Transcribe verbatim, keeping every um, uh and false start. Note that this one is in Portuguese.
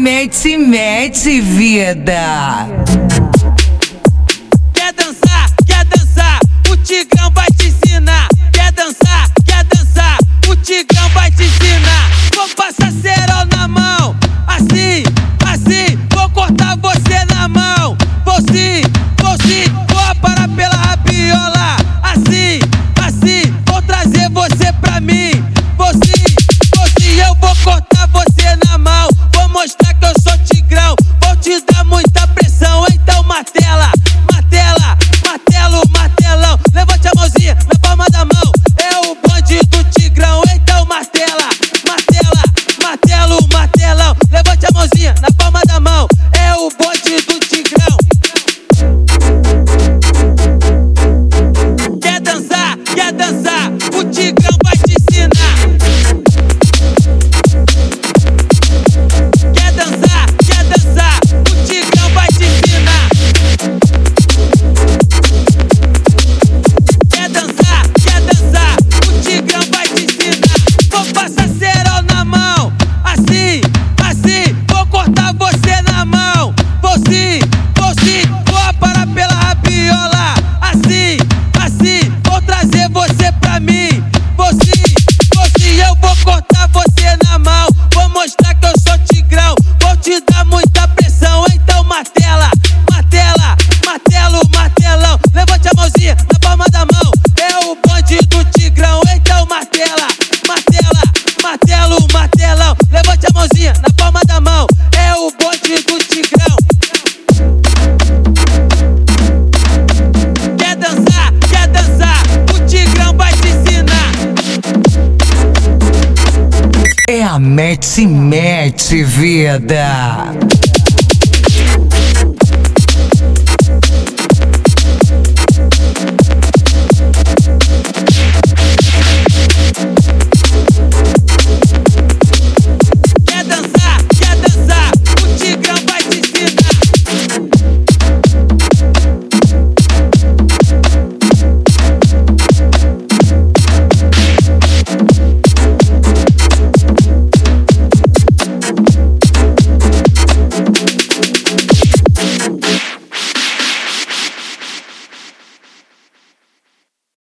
mete, mete, vida. Quer dançar, quer dançar, o Tigrão vai te ensinar. Quer dançar, quer dançar, o Tigrão vai te ensinar. Vou passar cerol na mão, assim, assim, vou cortar você na mão. Vou sim, vou sim, vou aparar pela rabiola. Assim, assim, vou trazer você pra mim. Vou sim, vou sim, eu vou cortar você na mão. Vou mostrar que eu sou Tigrão, vou te dar muita pressão. Então martela, martela, martelo, martelão. Levante a mãozinha na palma da mão, é o bonde do Tigrão. Então martela, martela, martelo, martelão. Levante a mãozinha na palma da mão, é o bonde do Tigrão. Quer dançar, quer dançar, o Tigrão vai te ensinar. Quer dançar, quer dançar, o Tigrão vai te ensinar. Quer dançar, quer dançar, o Tigrão vai te ensinar. Vou passar cerol na mão, assim, assim, vou cortar você na mão. Vou sim, vou sim, vou aparar pela rabiola. Assim, assim, vou trazer você pra mim. Vou sim, vou sim, eu vou cortar você na mão. Vou mostrar que eu sou Tigrão, vou te dar muita pressão. Então martela, martela, martelo, martelão. Levante a mãozinha na palma da mão, é o bonde do Tigrão. Então martela, martela, martelo, martelão. Levante a mãozinha na palma da mão, é o bonde do Tigrão. Quer dançar, quer dançar, o Tigrão vai te ensinar. É a mete, mete, vida.